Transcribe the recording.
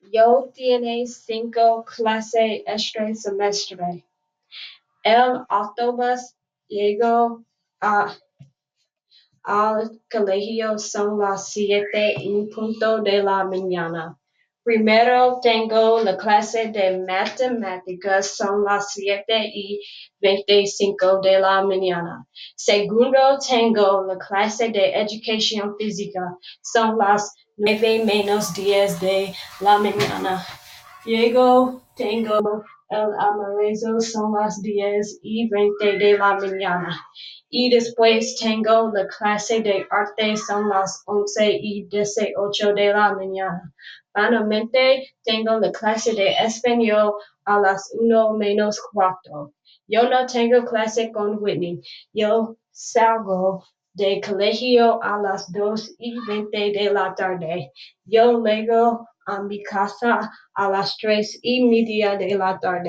Yo tiene 5 clases este semestre. El autobús llegó a al colegio son las 7:00 de la mañana. Primero tengo la clase de matemáticas, son las 7:25 de la mañana. Segundo tengo la clase de educación física, son las 9:10 de la mañana. Luego tengo el almuerzo, son las 10:20 de la mañana. Y después tengo la clase de arte, son las 11:18 de la mañana. Finalmente tengo la clase de español a las 1:45. Yo no tengo clase con Whitney. Yo salgo del colegio a las 2:20 de la tarde. Yo llego a mi casa a las 3:30 de la tarde.